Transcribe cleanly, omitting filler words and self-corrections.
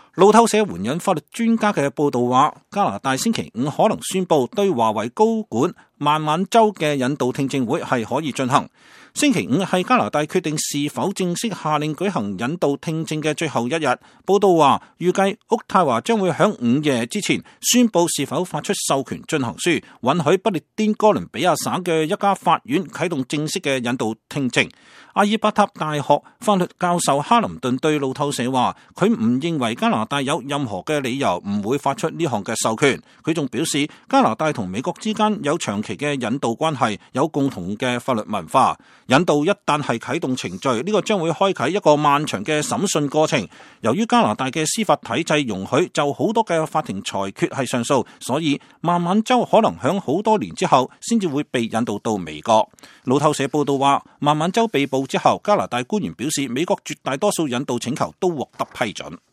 路透社援引法律專家嘅報道話，加拿大星期五可能宣布對華為高管孟晚舟嘅引渡聽證會係可以進行。星期五係加拿大決定是否正式下令舉行引渡聽證嘅最後一日。報道話，預計渥太華將會喺午夜之前宣布是否發出授權進行書，允許不列顛哥倫比亞省嘅一家法院啟動正式嘅引渡聽證。阿爾伯塔大學法律教授哈林頓對路透社話，佢唔認為加拿大有任何嘅理由唔會發出呢項嘅授權。佢仲表示，加拿大同美國之間有長期嘅引渡關係，有共同嘅法律文化。引渡一旦係啟動程序，呢個將會開啟一個漫長嘅審訊過程。由於加拿大嘅司法體制容許就好多嘅法庭裁決係上訴，所以孟晚舟可能響好多年之後先至會被引渡到美國。路透社報道話，孟晚舟被捕之後，加拿大官員表示，美國絕大多數引渡請求都獲得批准。